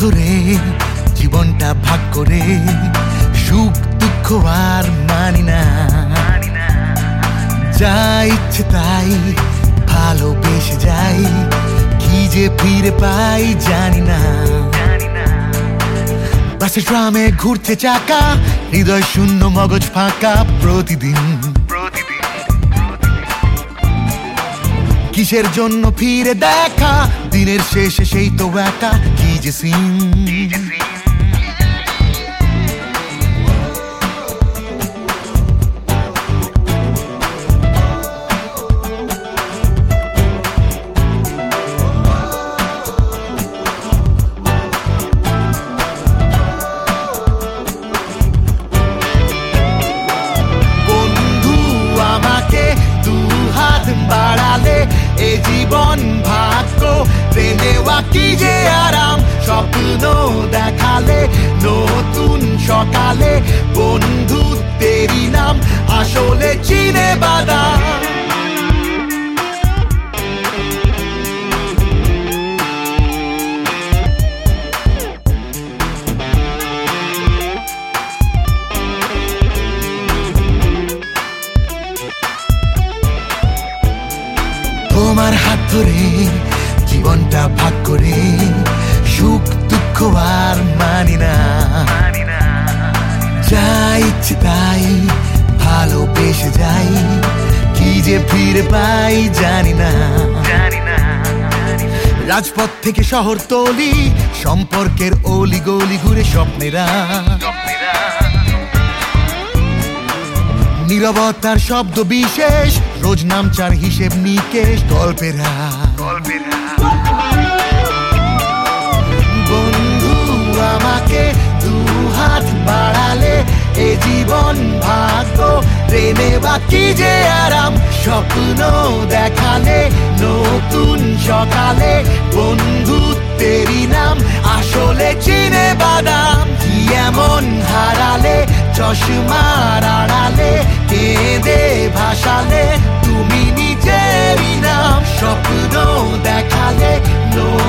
ধরে জীবনটা ভাগ করে সুখ দুঃখ আর মানি না, যা ইচ্ছে তাই ভালোবেসে যাই, কি যে ফিরে পাই জানি না। বাসে ট্রামে ঘুরছে চাকা, হৃদয় শূন্য মগজ ফাঁকা প্রতিদিন। কিসের জন্য ফিরে দেখা, দিনের শেষে সেই তো একা, কি যে সিন। বাড়ালে এ জীবন ভাগ্য নেওয়া কি যে আরাম, স্বপ্ন দেখালে নতুন সকালে, বন্ধুত্বেরই নাম আসলে চিনে বাদাম। তোমার হাত ধরে জীবনটা ভাগ করে সুখ দুঃখ আর মানি না, যা ইচ্ছে তাই ভালোবেসে যাই, কি যে ফিরে পাই জানি না। রাজপথ থেকে শহর তলি, সম্পর্কের অলি গলি ঘুরে স্বপ্নেরা, নীরবতার শব্দ বিশেষ, রোজ নামচার হিসেব নিকেশ গল্পেরা। বন্ধু আমাকে দু হাত বাড়ালে এ জীবন ভাগ্য নেওয়া কি যে আরাম, স্বপ্ন দেখালে নতুন সকালে, বন্ধুত্বেরই নাম আসলে চিনে বাদাম। কি এমন হারালে চশমার আড়ালে, কেঁদে ভাসালে তুমি নিজেরই নাম, স্বপ্ন দেখালে